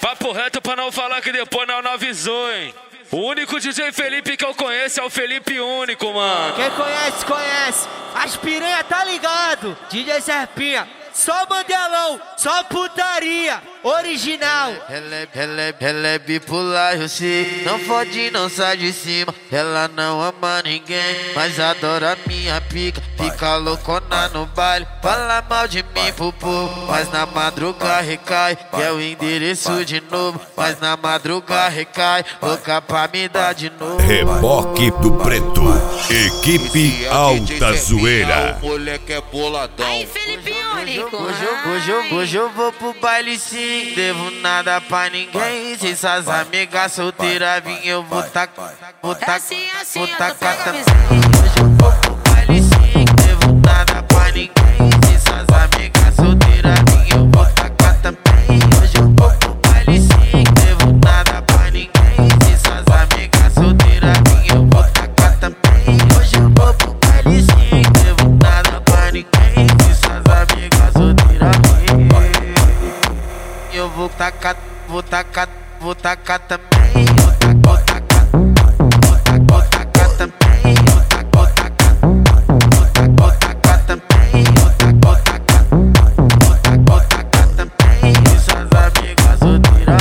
Papo reto pra não falar que depois não avisou, hein? O único DJ Felipe que eu conheço é o Felipe Único, mano. Quem conhece, conhece. As piranha tá ligado. DJ Serpinha, só mandelão, só putaria. Original. Ela é bipolar, eu sei. Não fode, não sai de cima. Ela não ama ninguém, mas adora minha pica. Fica loucona no baile, fala mal de mim pro povo, mas na madruga recai. É o endereço de novo, mas na madruga recai. Louca pra me dar de novo. Reboque do Preto, equipe Alta Zoeira. O moleque é boladão. Aí, Felipe Único. Hoje eu vou pro baile sim. Devo nada pra ninguém. Se suas amigas solteiras vir, eu vou tacar. Assim, Vou eu tô tacar pegando. hoje eu vou pro baile sim. Devo nada pra ninguém. Se suas amigas solteiras vir, eu vou tacar também. Hoje eu vou pro baile sim. Devo nada pra ninguém. Se suas amigas solteiras vir, eu vou tacar também. Hoje eu vou pro baile sim. Devo nada pra ninguém. Se suas amigas solteiras vir, eu vou tacar também. Vou tacar também. Vou tacar também. Vou tacar também. E suas amigas solteiras.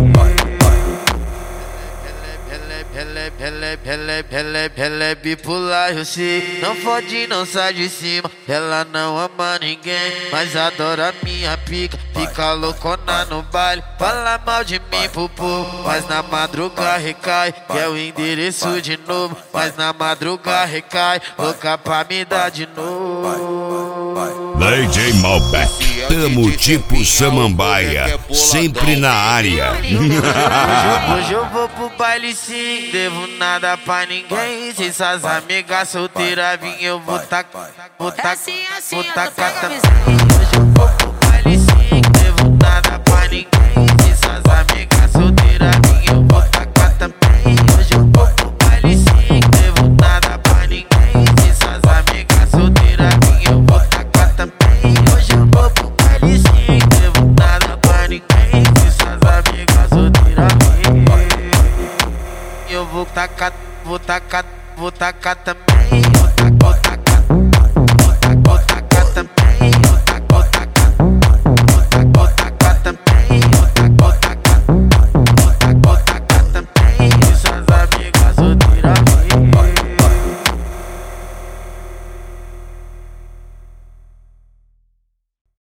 Ela é bipolar, eu sei. Não fode, não sai de cima. Ela não ama ninguém, mas adora minha pica. Fica loucona no baile, fala mal de mim pro povo, mas na madruga recai. É o endereço de novo, mas na madruga recai. Louca pra me dar de novo. DJ Malbec, tamo tipo Samambaia, sempre na área. Hoje eu vou pro baile sim. Devo nada pra ninguém. Se suas amigas solteiras vir, eu vou tacar. Vou tacar também. Hoje eu vou pro baile sim. Devo nada pra ninguém. Se suas amigas solteiras vir, eu vou tacar também. Hoje eu vou pro baile sim. Devo nada pra ninguém. Se suas amigas solteiras vir, eu vou tacar também. Hoje eu vou pro baile sim. Devo nada pra ninguém. Se suas amigas solteiras vir, eu vou tacar também. Vou tacar